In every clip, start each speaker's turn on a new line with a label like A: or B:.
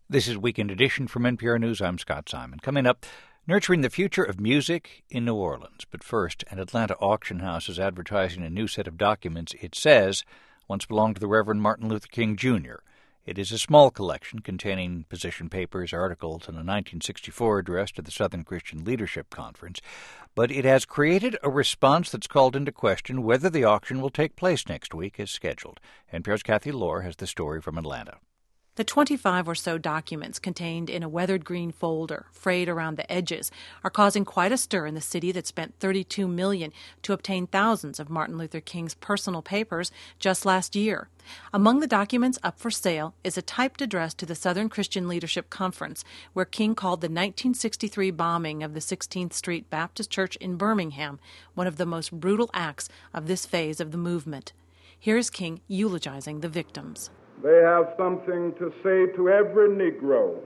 A: This is Weekend Edition from NPR News. I'm Scott Simon. Coming up, nurturing the future of music in New Orleans. But first, an Atlanta auction house is advertising a new set of documents it says once belonged to the Reverend Martin Luther King, Jr. It is a small collection containing position papers, articles, and a 1964 address to the Southern Christian Leadership Conference. But it has created a response that's called into question whether the auction will take place next week as scheduled. NPR's Kathy Lohr has the story from Atlanta.
B: The 25 or so documents contained in a weathered green folder, frayed around the edges, are causing quite a stir in the city that spent $32 million to obtain thousands of Martin Luther King's personal papers just last year. Among the documents up for sale is a typed address to the Southern Christian Leadership Conference, where King called the 1963 bombing of the 16th Street Baptist Church in Birmingham one of the most brutal acts of this phase of the movement. Here's King eulogizing the victims.
C: They have something to say to every Negro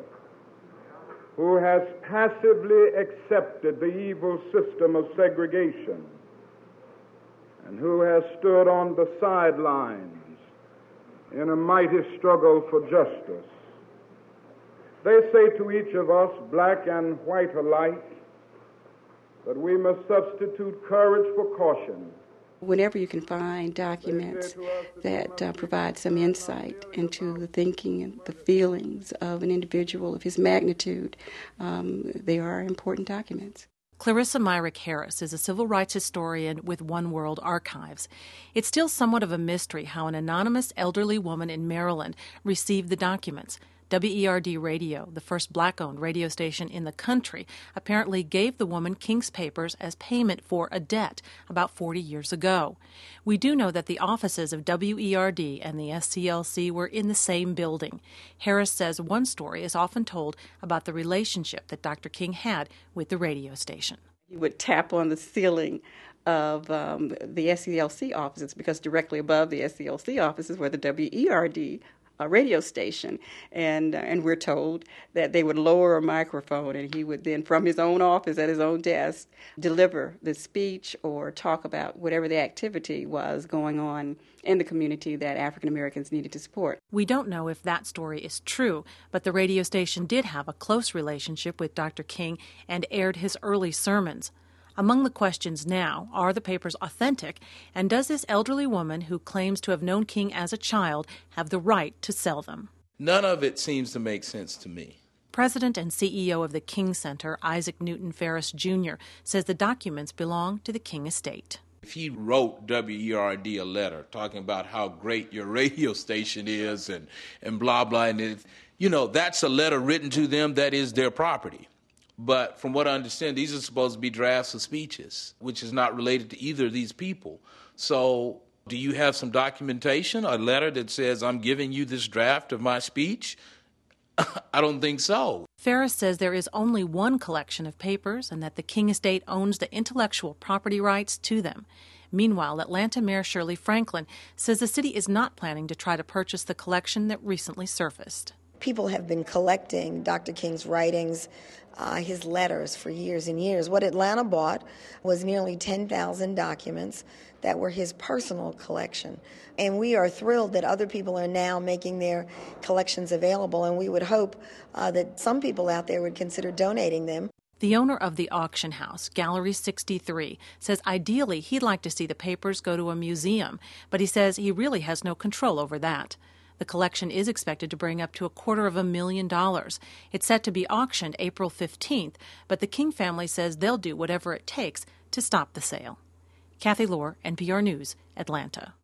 C: who has passively accepted the evil system of segregation and who has stood on the sidelines in a mighty struggle for justice. They say to each of us, black and white alike, that we must substitute courage for caution.
D: Whenever you can find documents that provide some insight into the thinking and the feelings of an individual of his magnitude, they are important documents.
B: Clarissa Myrick Harris is a civil rights historian with One World Archives. It's still somewhat of a mystery how an anonymous elderly woman in Maryland received the documents. WERD Radio, the first black-owned radio station in the country, apparently gave the woman King's papers as payment for a debt about 40 years ago. We do know that the offices of WERD and the SCLC were in the same building. Harris says one story is often told about the relationship that Dr. King had with the radio station.
D: He would tap on the ceiling of the SCLC offices, because directly above the SCLC offices were the WERD radio station, and we're told that they would lower a microphone and he would then, from his own office at his own desk, deliver the speech or talk about whatever the activity was going on in the community that African Americans needed to support.
B: We don't know if that story is true, but the radio station did have a close relationship with Dr. King and aired his early sermons. Among the questions now, are the papers authentic, and does this elderly woman who claims to have known King as a child have the right to sell them?
E: None of it seems to make sense to me.
B: President and CEO of the King Center, Isaac Newton Ferris Jr., says the documents belong to the King estate.
E: If he wrote WERD a letter talking about how great your radio station is and blah, blah, and that's a letter written to them that is their property. But from what I understand, these are supposed to be drafts of speeches, which is not related to either of these people. So do you have some documentation, a letter that says, I'm giving you this draft of my speech? I don't think so.
B: Ferris says there is only one collection of papers and that the King estate owns the intellectual property rights to them. Meanwhile, Atlanta Mayor Shirley Franklin says the city is not planning to try to purchase the collection that recently surfaced.
F: People have been collecting Dr. King's writings, his letters, for years and years. What Atlanta bought was nearly 10,000 documents that were his personal collection. And we are thrilled that other people are now making their collections available, and we would hope that some people out there would consider donating them.
B: The owner of the auction house, Gallery 63, says ideally he'd like to see the papers go to a museum, but he says he really has no control over that. The collection is expected to bring up to $250,000. It's set to be auctioned April 15th, but the King family says they'll do whatever it takes to stop the sale. Kathy Lohr, NPR News, Atlanta.